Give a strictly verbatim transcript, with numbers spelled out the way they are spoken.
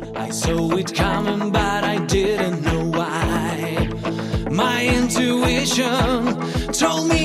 I saw it coming, but I didn't know why. My intuition told me